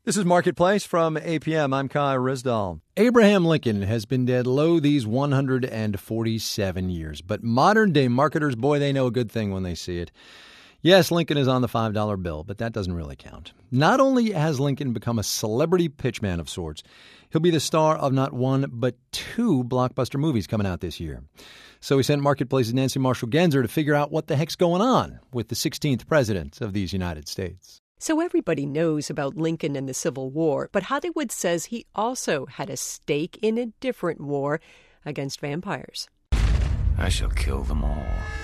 This is Marketplace from APM. I'm Kai Rizdal. Abraham Lincoln has been dead these 147 years. But modern-day marketers, boy, they know a good thing when they see it. Yes, Lincoln is on the $5 bill, but that doesn't really count. Not only has Lincoln become a celebrity pitchman of sorts, he'll be the star of not one, but two blockbuster movies coming out this year. So we sent Marketplace's Nancy Marshall-Genzer to figure out what the heck's going on with the 16th president of these United States. So everybody knows about Lincoln and the Civil War, but Hollywood says he also had a stake in a different war against vampires. I shall kill them all.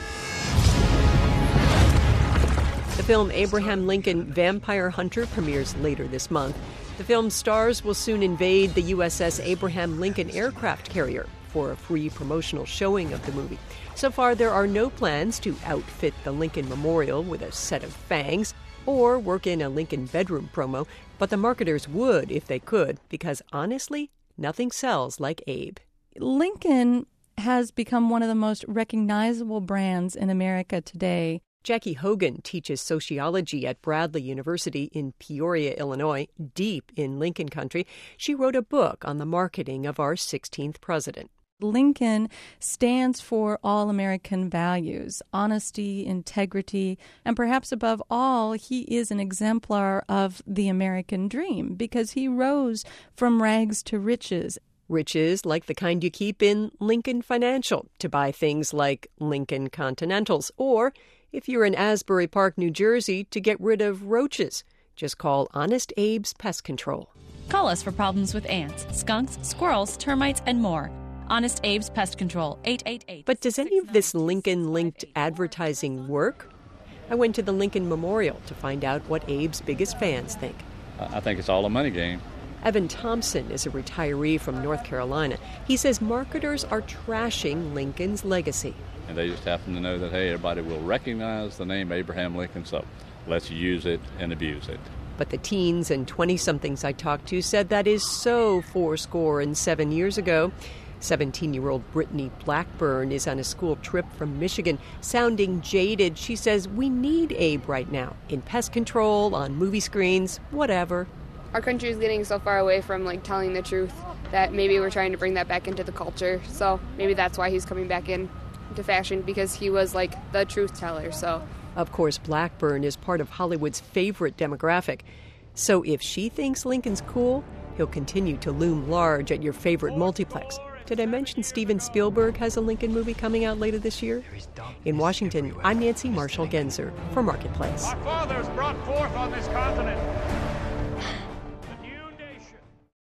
The film Abraham Lincoln Vampire Hunter premieres later this month. The film's stars will soon invade the USS Abraham Lincoln aircraft carrier for a free promotional showing of the movie. So far, there are no plans to outfit the Lincoln Memorial with a set of fangs or work in a Lincoln bedroom promo, but the marketers would if they could, because honestly, nothing sells like Abe. Lincoln has become one of the most recognizable brands in America today. Jackie Hogan teaches sociology at Bradley University in Peoria, Illinois, deep in Lincoln country. She wrote a book on the marketing of our 16th president. Lincoln stands for all American values, honesty, integrity, and perhaps above all, he is an exemplar of the American dream because he rose from rags to riches. Riches like the kind you keep in Lincoln Financial to buy things like Lincoln Continentals, or if you're in Asbury Park, New Jersey, to get rid of roaches. Just call Honest Abe's Pest Control. Call us for problems with ants, skunks, squirrels, termites, and more. Honest Abe's Pest Control, 888. But does any of this Lincoln-linked advertising work? I went to the Lincoln Memorial to find out what Abe's biggest fans think. I think it's all a money game. Evan Thompson is a retiree from North Carolina. He says marketers are trashing Lincoln's legacy. And they just happen to know that, hey, everybody will recognize the name Abraham Lincoln, so let's use it and abuse it. But the teens and 20-somethings I talked to said that is so 7 years ago. 17-year-old Brittany Blackburn is on a school trip from Michigan, sounding jaded. She says, we need Abe right now, in pest control, on movie screens, whatever. Our country is getting so far away from, telling the truth that maybe we're trying to bring that back into the culture. So maybe that's why he's coming back into fashion, because he was, the truth teller, so. Of course, Blackburn is part of Hollywood's favorite demographic. So if she thinks Lincoln's cool, he'll continue to loom large at your favorite multiplex. Did I mention Steven Spielberg has a Lincoln movie coming out later this year? In Washington, I'm Nancy Marshall-Genzer for Marketplace. Our fathers brought forth on this continent